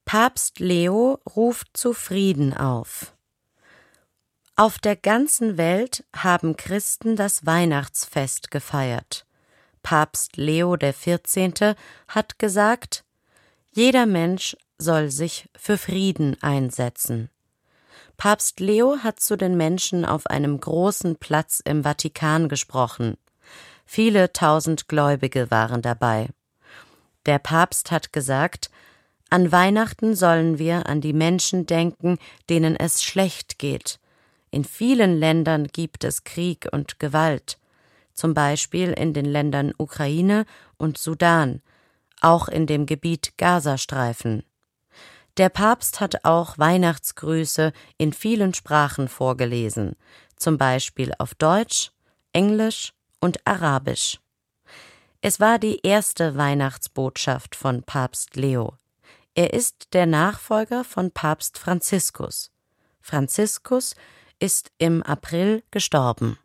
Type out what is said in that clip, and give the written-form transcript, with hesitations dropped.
Papst Leo ruft zu Frieden auf. Auf der ganzen Welt haben Christen das Weihnachtsfest gefeiert. Papst Leo XIV. Hat gesagt, jeder Mensch soll sich für Frieden einsetzen. Papst Leo hat zu den Menschen auf einem großen Platz im Vatikan gesprochen. Viele tausend Gläubige waren dabei. Der Papst hat gesagt, an Weihnachten sollen wir an die Menschen denken, denen es schlecht geht. In vielen Ländern gibt es Krieg und Gewalt, zum Beispiel in den Ländern Ukraine und Sudan, auch in dem Gebiet Gazastreifen. Der Papst hat auch Weihnachtsgrüße in vielen Sprachen vorgelesen, zum Beispiel auf Deutsch, Englisch und Arabisch. Es war die erste Weihnachtsbotschaft von Papst Leo. Er ist der Nachfolger von Papst Franziskus. Franziskus ist im April gestorben.